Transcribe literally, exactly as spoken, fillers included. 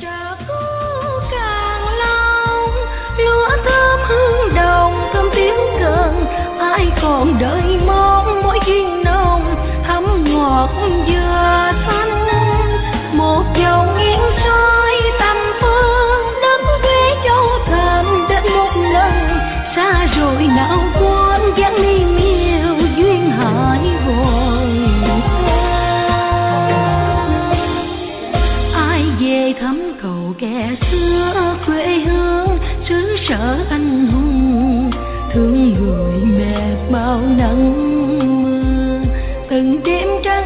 trà cũ càng lâu, lúa thơm hương đồng thơm tiếng cần, ai còn đợi mong mỗi duyên nồng thắm ngọt dừa xanh. Một dòng nghiêng soi tầm phương đất quê châu thành đến một lần, xa rồi nào quên dáng niềm yêu duyên hải hồi. Ai về thăm cầu kẻ xưa quê hương xứ sở anh hùng, thương người mẹ bao nắng mưa từng đêm trăng